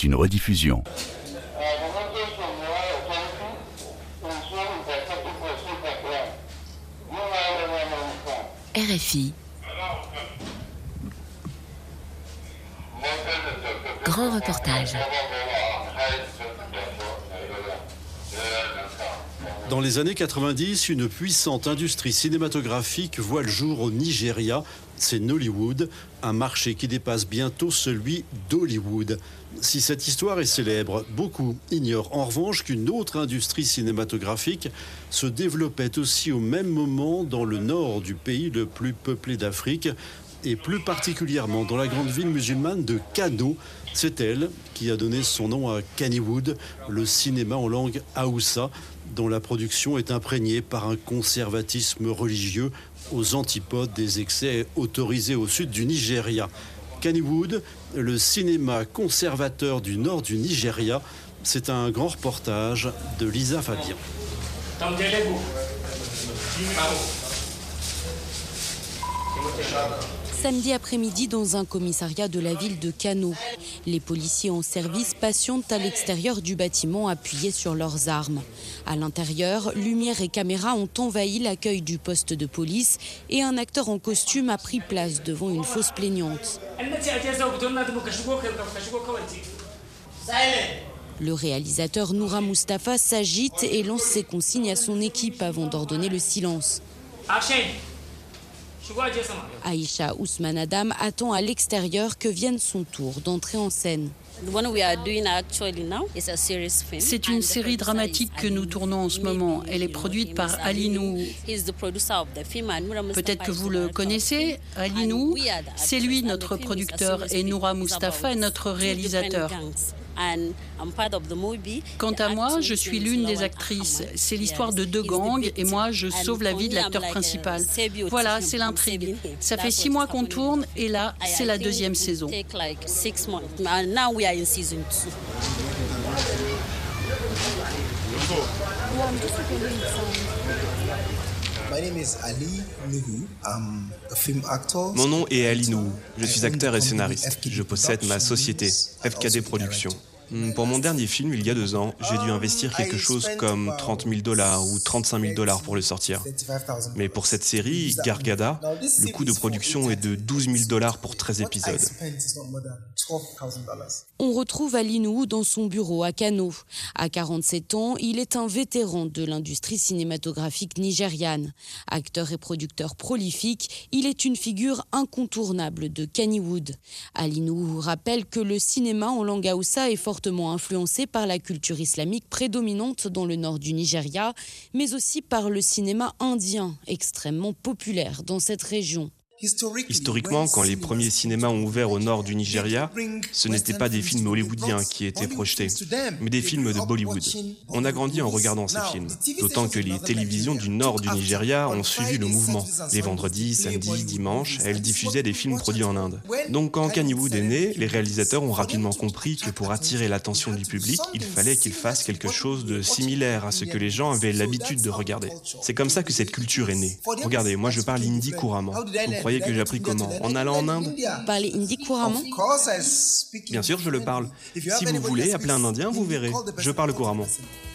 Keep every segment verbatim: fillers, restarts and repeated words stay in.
est une rediffusion. R F I. Grand reportage. Dans les années quatre-vingt-dix, une puissante industrie cinématographique voit le jour au Nigeria. C'est Nollywood, un marché qui dépasse bientôt celui d'Hollywood. Si cette histoire est célèbre, beaucoup ignorent en revanche qu'une autre industrie cinématographique se développait aussi au même moment dans le nord du pays le plus peuplé d'Afrique, et plus particulièrement dans la grande ville musulmane de Kano. C'est elle qui a donné son nom à Kannywood, le cinéma en langue haoussa, dont la production est imprégnée par un conservatisme religieux aux antipodes des excès autorisés au sud du Nigeria. Kannywood, le cinéma conservateur du nord du Nigeria, c'est un grand reportage de Lisa Fabian. Samedi après-midi, dans un commissariat de la ville de Kano, les policiers en service patientent à l'extérieur du bâtiment appuyés sur leurs armes. À l'intérieur, lumière et caméras ont envahi l'accueil du poste de police et un acteur en costume a pris place devant une fausse plaignante. Le réalisateur Noura Mustafa s'agite et lance ses consignes à son équipe avant d'ordonner le silence. Aïcha Ousmane Adam attend à l'extérieur que vienne son tour d'entrer en scène. C'est une série dramatique que nous tournons en ce moment. Elle est produite par Ali Nou. Peut-être que vous le connaissez, Ali Nou. C'est lui notre producteur et Noura Mustafa est notre réalisateur. Quant à moi, je suis l'une des actrices. C'est l'histoire de deux gangs et moi, je sauve la vie de l'acteur principal. Voilà, c'est l'intrigue. Ça fait six mois qu'on tourne et là, c'est la deuxième saison. Mon nom est Ali Nou. Je suis acteur et scénariste. Je possède ma société, F K D Productions. Pour mon dernier film, il y a deux ans, j'ai dû investir quelque chose comme trente mille dollars ou trente-cinq mille dollars pour le sortir. Mais pour cette série, Gargada, le coût de production est de douze mille dollars pour treize épisodes. On retrouve Ali Nou dans son bureau à Kano. À quarante-sept ans, il est un vétéran de l'industrie cinématographique nigériane. Acteur et producteur prolifique, il est une figure incontournable de Kannywood. Ali Nou rappelle que le cinéma en langue haoussa est fortement influencé par la culture islamique prédominante dans le nord du Nigeria, mais aussi par le cinéma indien, extrêmement populaire dans cette région. Historiquement, quand les premiers cinémas ont ouvert au nord du Nigeria, ce n'étaient pas des films hollywoodiens qui étaient projetés, mais des films de Bollywood. On a grandi en regardant ces films, d'autant que les télévisions du nord du Nigeria ont suivi le mouvement. Les vendredis, samedis, dimanches, elles diffusaient des films produits en Inde. Donc quand Kannywood est né, les réalisateurs ont rapidement compris que pour attirer l'attention du public, il fallait qu'ils fassent quelque chose de similaire à ce que les gens avaient l'habitude de regarder. C'est comme ça que cette culture est née. Regardez, moi je parle hindi couramment. Vous croyez que j'ai appris comment? En allant en Inde? Vous parlez hindi couramment? Bien sûr, je le parle. Si vous voulez, appelez un Indien, vous verrez. Je parle couramment.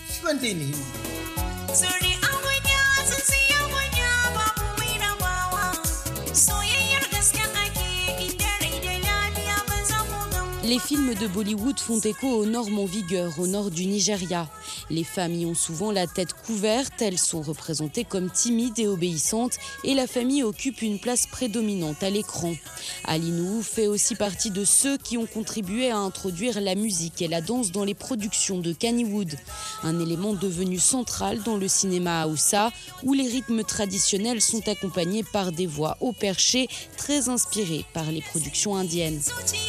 Les films de Bollywood font écho aux normes en vigueur au nord du Nigeria. Les femmes y ont souvent la tête couverte, elles sont représentées comme timides et obéissantes et la famille occupe une place prédominante à l'écran. Ali Nou fait aussi partie de ceux qui ont contribué à introduire la musique et la danse dans les productions de Kannywood, un élément devenu central dans le cinéma haoussa où les rythmes traditionnels sont accompagnés par des voix haut perchées très inspirées par les productions indiennes.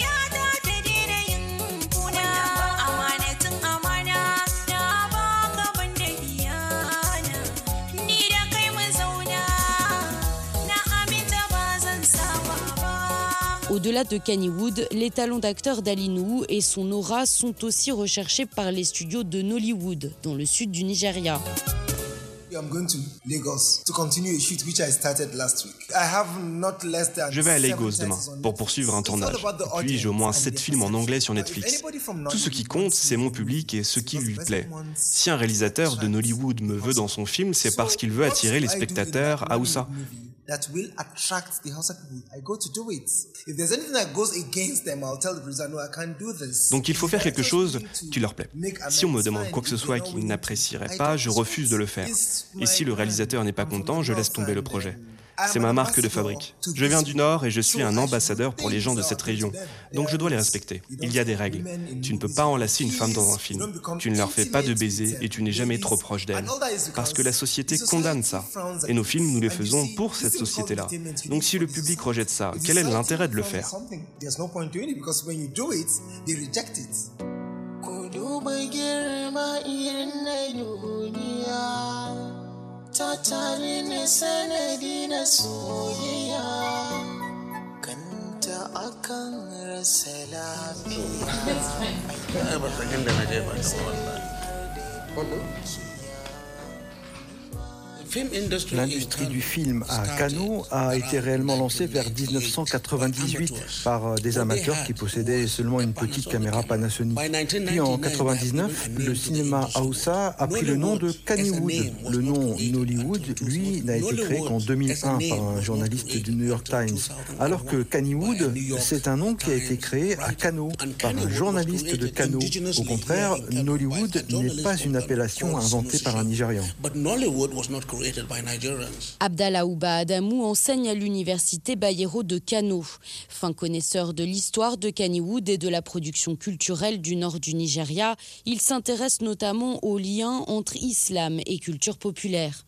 Au-delà de Kannywood, les talents d'acteur d'Ali Nou et son aura sont aussi recherchés par les studios de Nollywood, dans le sud du Nigeria. Je vais à Lagos demain pour poursuivre un tournage. Puis j'ai au moins sept films en anglais sur Netflix. Tout ce qui compte, c'est mon public et ce qui lui plaît. Si un réalisateur de Nollywood me veut dans son film, c'est parce qu'il veut attirer les spectateurs à Hausa. That will attract the Hausa people. I go to do it. If there's anything that goes against them, I'll tell the producer, no, I can't do this. Donc il faut faire quelque chose qui leur plaît. Si on me demande quoi que ce soit qu'ils n'apprécieraient pas, je refuse de le faire. Et si le réalisateur n'est pas content, je laisse tomber le projet. C'est ma marque de fabrique. Je viens du Nord et je suis un ambassadeur pour les gens de cette région. Donc je dois les respecter. Il y a des règles. Tu ne peux pas enlacer une femme dans un film. Tu ne leur fais pas de baiser et tu n'es jamais trop proche d'elle. Parce que la société condamne ça. Et nos films, nous les faisons pour cette société-là. Donc si le public rejette ça, quel est l'intérêt de le faire ? Tattali ne sanadi na soyayya kanta akan rasa lafiya. L'industrie du film à Kano a été réellement lancée vers dix-neuf cent quatre-vingt-dix-huit par des amateurs qui possédaient seulement une petite caméra Panasonic. Puis en quatre-vingt-dix-neuf, le cinéma Hausa a pris le nom de Kannywood. Le nom Nollywood, lui, n'a été créé qu'en deux mille un par un journaliste du New York Times. Alors que Kannywood, c'est un nom qui a été créé à Kano par un journaliste de Kano. Au contraire, Nollywood n'est pas une appellation inventée par un Nigérian. Abdallah Ouba Adamou enseigne à l'université Bayero de Kano. Fin connaisseur de l'histoire de Kannywood et de la production culturelle du nord du Nigeria, il s'intéresse notamment aux liens entre islam et culture populaire.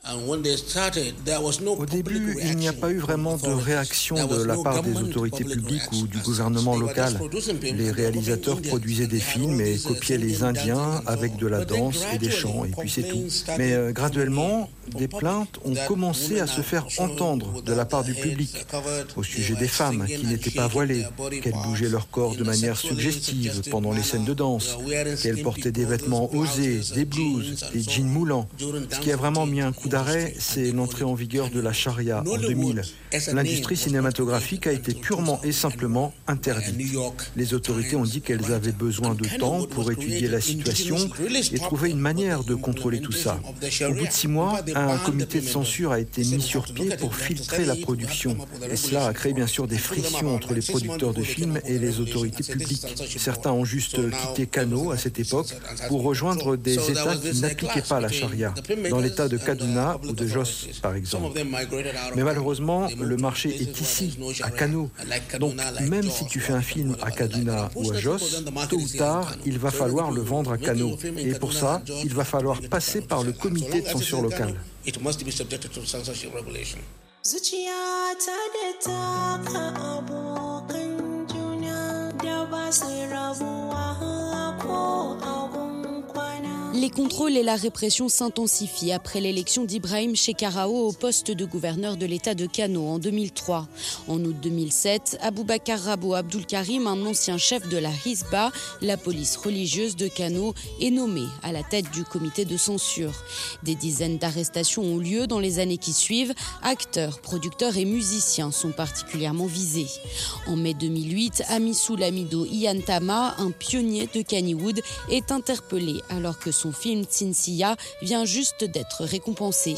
Au début, il n'y a pas eu vraiment de réaction de la part des autorités publiques ou du gouvernement local. Les réalisateurs produisaient des films et copiaient les Indiens avec de la danse et des chants, et puis c'est tout. Mais euh, graduellement, des plaintes ont commencé à se faire entendre de la part du public au sujet des femmes qui n'étaient pas voilées, qu'elles bougeaient leur corps de manière suggestive pendant les scènes de danse, qu'elles portaient des vêtements osés, des blouses, des jeans moulants. Ce qui a vraiment mis un coup d'arrêt, c'est l'entrée en vigueur de la charia en deux mille. L'industrie cinématographique a été purement et simplement interdite. Les autorités ont dit qu'elles avaient besoin de temps pour étudier la situation et trouver une manière de contrôler tout ça. Au bout de six mois, un comité de censure a été mis sur pied pour filtrer la production. Et cela a créé bien sûr des frictions entre les producteurs de films et les autorités publiques. Certains ont juste quitté Kano à cette époque pour rejoindre des États qui n'appliquaient pas la charia, dans l'État de Kaduna ou de Jos par exemple. Mais malheureusement, le marché est ici, à Kano. Donc même si tu fais un film à Kaduna ou à Jos, tôt ou tard, il va falloir le vendre à Kano. Et pour ça, il va falloir passer par le comité de censure locale. It must be subjected to censorship regulation. Zuciyata da taka abokan juna da ba su rabuwa ko abun kwana. Les contrôles et la répression s'intensifient après l'élection d'Ibrahim Shekarau au poste de gouverneur de l'État de Kano en deux mille trois. En août deux mille sept, Aboubakar Rabo Abdul Karim, un ancien chef de la Hisba, la police religieuse de Kano, est nommé à la tête du comité de censure. Des dizaines d'arrestations ont lieu dans les années qui suivent. Acteurs, producteurs et musiciens sont particulièrement visés. En mai deux mille huit, Amisu Lamido Iyantama, un pionnier de Kannywood, est interpellé alors que son film Tsinsiya vient juste d'être récompensé.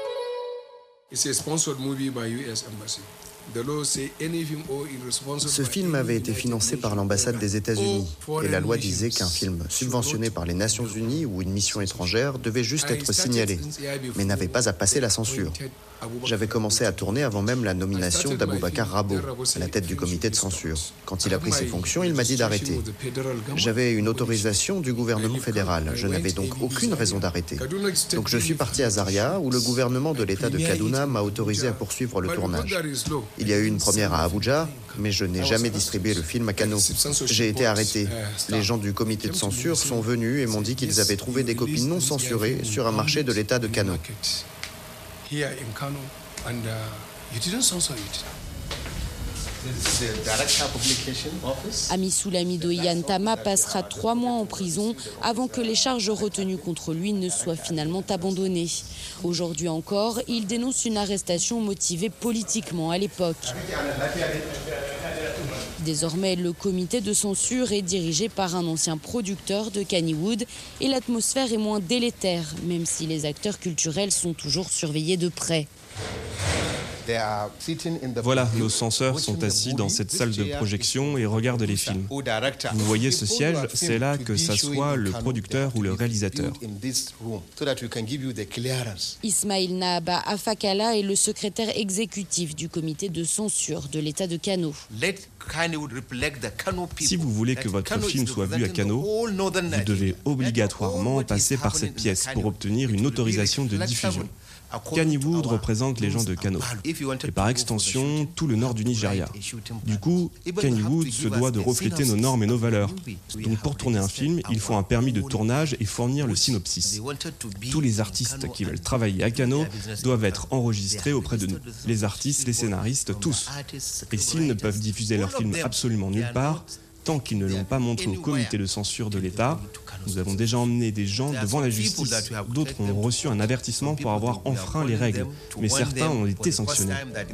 Ce film avait été financé par l'ambassade des États-Unis et la loi disait qu'un film subventionné par les Nations Unies ou une mission étrangère devait juste être signalé, mais n'avait pas à passer la censure. J'avais commencé à tourner avant même la nomination d'Aboubacar Rabo à la tête du comité de censure. Quand il a pris ses fonctions, il m'a dit d'arrêter. J'avais une autorisation du gouvernement fédéral. Je n'avais donc aucune raison d'arrêter. Donc je suis parti à Zaria, où le gouvernement de l'État de Kaduna m'a autorisé à poursuivre le tournage. Il y a eu une première à Abuja, mais je n'ai jamais distribué le film à Kano. J'ai été arrêté. Les gens du comité de censure sont venus et m'ont dit qu'ils avaient trouvé des copies non censurées sur un marché de l'État de Kano. Amisul Amido Iyantama passera trois mois en prison avant que les charges retenues contre lui ne soient finalement abandonnées. Aujourd'hui encore, il dénonce une arrestation motivée politiquement à l'époque. Désormais, le comité de censure est dirigé par un ancien producteur de Kannywood et l'atmosphère est moins délétère, même si les acteurs culturels sont toujours surveillés de près. Voilà, nos censeurs sont assis dans cette salle de projection et regardent les films. Vous voyez ce siège, c'est là que s'assoit le producteur ou le réalisateur. Ismail Nahaba Afakala est le secrétaire exécutif du comité de censure de l'État de Kano. Si vous voulez que votre film soit vu à Kano, vous devez obligatoirement passer par cette pièce pour obtenir une autorisation de diffusion. Kannywood représente les gens de Kano et par extension tout le nord du Nigeria. Du coup, Kannywood se doit de refléter nos normes et nos valeurs. Donc pour tourner un film, il faut un permis de tournage et fournir le synopsis. Tous les artistes qui veulent travailler à Kano doivent être enregistrés auprès de nous. Les artistes, les scénaristes, tous. Et s'ils ne peuvent diffuser leur film absolument nulle part, tant qu'ils ne l'ont pas montré au comité de censure de l'État, nous avons déjà emmené des gens devant la justice. D'autres ont reçu un avertissement pour avoir enfreint les règles, mais certains ont été sanctionnés.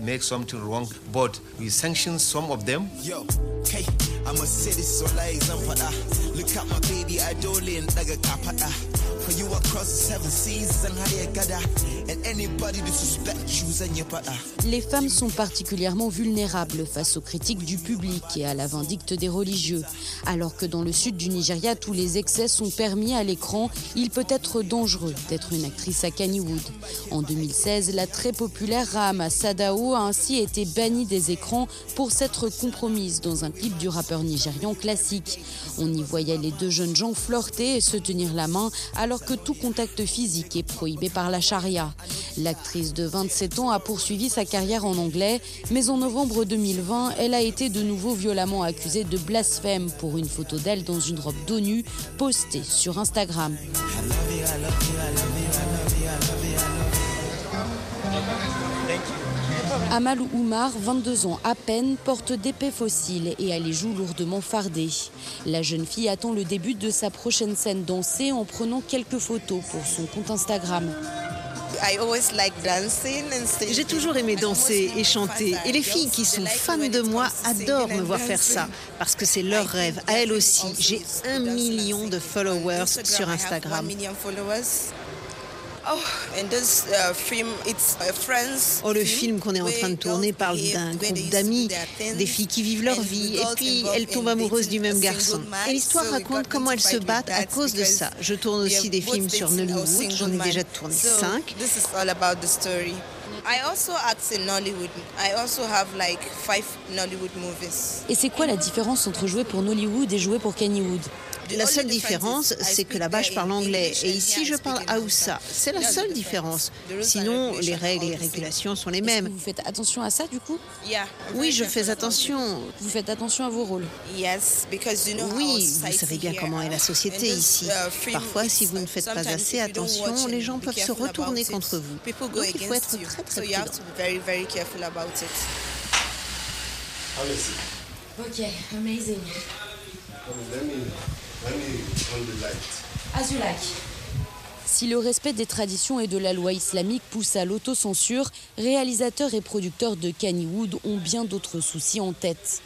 Les femmes sont particulièrement vulnérables face aux critiques du public et à la vindicte des religieux. Alors que dans le sud du Nigeria, tous les excès sont permis à l'écran, il peut être dangereux d'être une actrice à Kannywood. En deux mille seize, la très populaire Rahama Sadao a ainsi été bannie des écrans pour s'être compromise dans un clip du rappeur nigérian classique. On y voyait les deux jeunes gens flirter et se tenir la main alors que tout contact physique est prohibé par la charia. L'actrice de vingt-sept ans a poursuivi sa carrière en anglais, mais en novembre deux mille vingt, elle a été de nouveau violemment accusée de blasphème pour une photo d'elle dans une robe dos nu postée sur Instagram. Amal Oumar, vingt-deux ans à peine, porte d'épais fossiles et a les joues lourdement fardées. La jeune fille attend le début de sa prochaine scène dansée en prenant quelques photos pour son compte Instagram. J'ai toujours aimé danser et chanter. Et les filles qui sont fans de moi adorent me voir faire ça. Parce que c'est leur rêve. À elles aussi. J'ai un million de followers sur Instagram. Oh, le film qu'on est en train de tourner parle d'un groupe d'amis, des filles qui vivent leur vie, et puis elles tombent amoureuses du même garçon. Et l'histoire raconte comment elles se battent à cause de ça. Je tourne aussi des films sur Nollywood, j'en ai déjà tourné cinq. Et c'est quoi la différence entre jouer pour Nollywood et jouer pour Kannywood ? La seule différence, c'est que là-bas, je parle anglais. Et ici, je parle Haoussa. C'est la seule différence. Sinon, les règles et les régulations sont les mêmes. Vous faites attention à ça, du coup ? Oui, je fais attention. Vous faites attention à vos rôles ? Oui, vous savez bien comment est la société ici. Parfois, si vous ne faites pas assez attention, les gens peuvent se retourner contre vous. Donc, il faut être très, très prudent. Ok, amazing. As you like. Si le respect des traditions et de la loi islamique pousse à l'autocensure, réalisateurs et producteurs de Kannywood ont bien d'autres soucis en tête.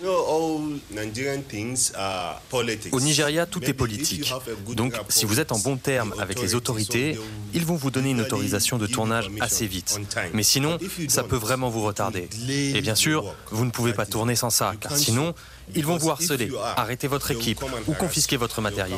Au Nigeria, tout est politique. Donc, si vous êtes en bon terme avec les autorités, ils vont vous donner une autorisation de tournage assez vite. Mais sinon, ça peut vraiment vous retarder. Et bien sûr, vous ne pouvez pas tourner sans ça, car sinon, ils vont vous harceler, arrêter votre équipe ou confisquer votre matériel.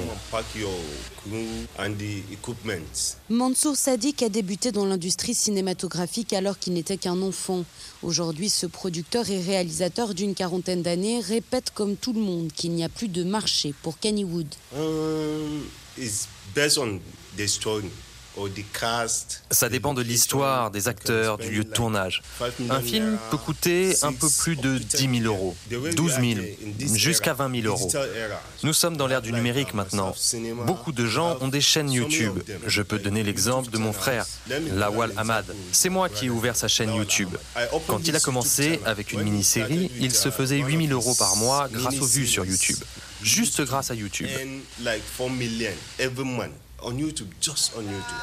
Mansour Sadiq a débuté dans l'industrie cinématographique alors qu'il n'était qu'un enfant. Aujourd'hui, ce producteur et réalisateur d'une quarantaine d'années répète comme tout le monde qu'il n'y a plus de marché pour Kannywood. Ça dépend de l'histoire, des acteurs, du lieu de tournage. Un film peut coûter un peu plus de dix mille euros, douze mille, jusqu'à vingt mille euros. Nous sommes dans l'ère du numérique maintenant. Beaucoup de gens ont des chaînes YouTube. Je peux donner l'exemple de mon frère, Lawal Ahmad. C'est moi qui ai ouvert sa chaîne YouTube. Quand il a commencé avec une mini-série, il se faisait huit mille euros par mois grâce aux vues sur YouTube. Juste grâce à YouTube. On YouTube, just on YouTube.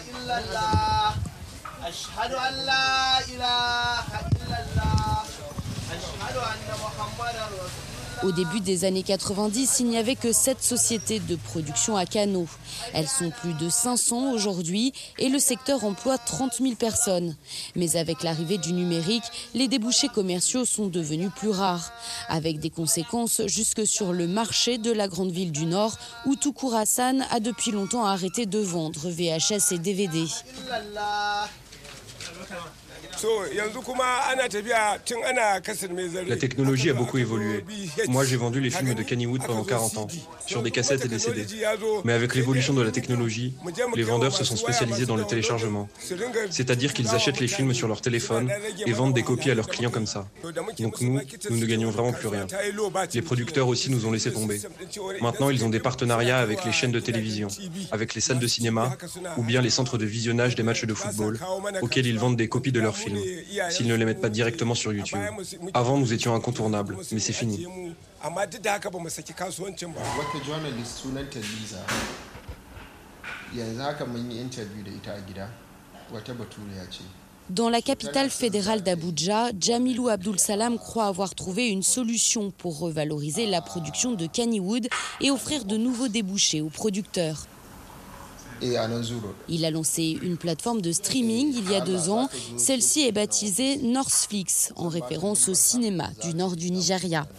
Au début des années quatre-vingt-dix, il n'y avait que sept sociétés de production à canaux. Elles sont plus de cinq cents aujourd'hui et le secteur emploie trente mille personnes. Mais avec l'arrivée du numérique, les débouchés commerciaux sont devenus plus rares, avec des conséquences jusque sur le marché de la grande ville du Nord, où Tukur Hassan a depuis longtemps arrêté de vendre V H S et D V D. La technologie a beaucoup évolué. Moi, j'ai vendu les films de Kennywood pendant quarante ans, sur des cassettes et des C D. Mais avec l'évolution de la technologie, les vendeurs se sont spécialisés dans le téléchargement. C'est-à-dire qu'ils achètent les films sur leur téléphone et vendent des copies à leurs clients comme ça. Donc nous, nous ne gagnons vraiment plus rien. Les producteurs aussi nous ont laissé tomber. Maintenant, ils ont des partenariats avec les chaînes de télévision, avec les salles de cinéma ou bien les centres de visionnage des matchs de football, auxquels ils vendent des copies de leurs films, s'ils ne les mettent pas directement sur YouTube. Avant, nous étions incontournables, mais c'est fini. Dans la capitale fédérale d'Abuja, Jamilou Abdul Salam croit avoir trouvé une solution pour revaloriser la production de Kennywood et offrir de nouveaux débouchés aux producteurs. Il a lancé une plateforme de streaming il y a deux ans. Celle-ci est baptisée Northflix, en référence au cinéma du nord du Nigeria.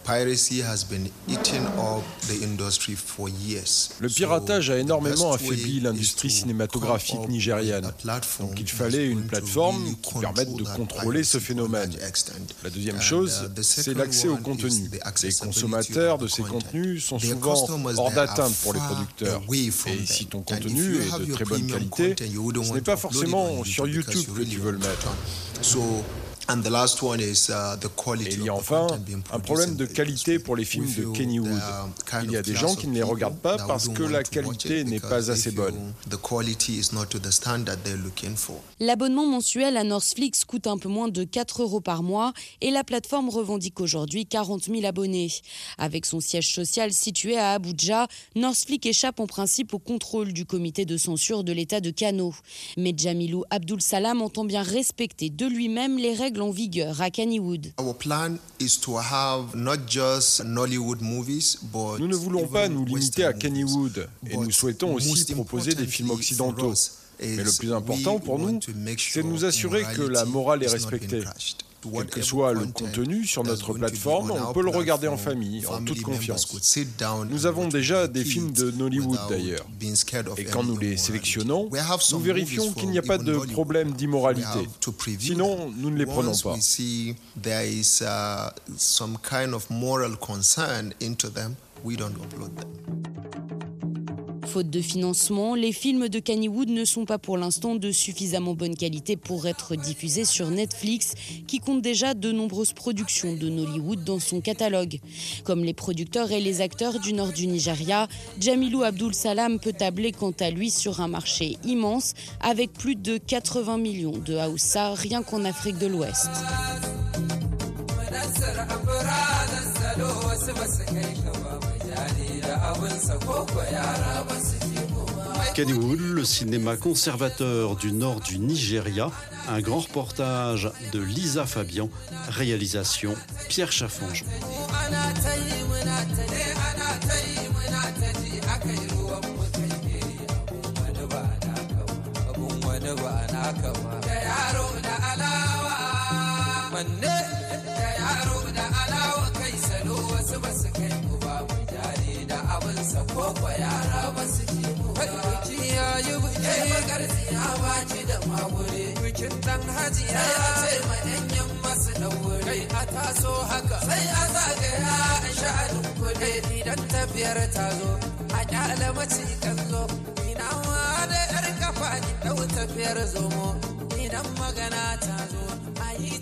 Le piratage a énormément affaibli l'industrie cinématographique nigériane. Donc il fallait une plateforme qui permette de contrôler ce phénomène. La deuxième chose, c'est l'accès au contenu. Les consommateurs de ces contenus sont souvent hors d'atteinte pour les producteurs. Et si ton contenu est de très bonne qualité, ce n'est pas forcément sur YouTube que tu veux le mettre. Et il y a enfin un problème de qualité pour les films de Kennywood. Il y a des gens qui ne les regardent pas parce que la qualité n'est pas assez bonne. L'abonnement mensuel à Northflix coûte un peu moins de quatre euros par mois et la plateforme revendique aujourd'hui quarante mille abonnés. Avec son siège social situé à Abuja, Northflix échappe en principe au contrôle du comité de censure de l'État de Kano. Mais Jamilou Abdul Salam entend bien respecter de lui-même les règles en vigueur à Kennywood. Nous ne voulons pas nous limiter à Kennywood et nous souhaitons aussi proposer des films occidentaux. Mais le plus important pour nous, c'est de nous assurer que la morale est respectée. Quel que soit le contenu sur notre plateforme, on peut le regarder en famille, en toute confiance. Nous avons déjà des films de Nollywood d'ailleurs. Et quand nous les sélectionnons, nous vérifions qu'il n'y a pas de problème d'immoralité. Sinon, nous ne les prenons pas. Faute de financement, les films de Kennywood ne sont pas pour l'instant de suffisamment bonne qualité pour être diffusés sur Netflix, qui compte déjà de nombreuses productions de Nollywood dans son catalogue. Comme les producteurs et les acteurs du nord du Nigeria, Jamilou Abdul Salam peut tabler quant à lui sur un marché immense, avec plus de quatre-vingts millions de Hausa rien qu'en Afrique de l'Ouest. Kennywood, le cinéma conservateur du nord du Nigeria, un grand reportage de Lisa Fabian, réalisation Pierre Chaffange. Idan tafiyar ta zo a kyale mace kan zo ina ma da yar kafa faɗi ɗau tafiyar zomo idan magana ta zo a yi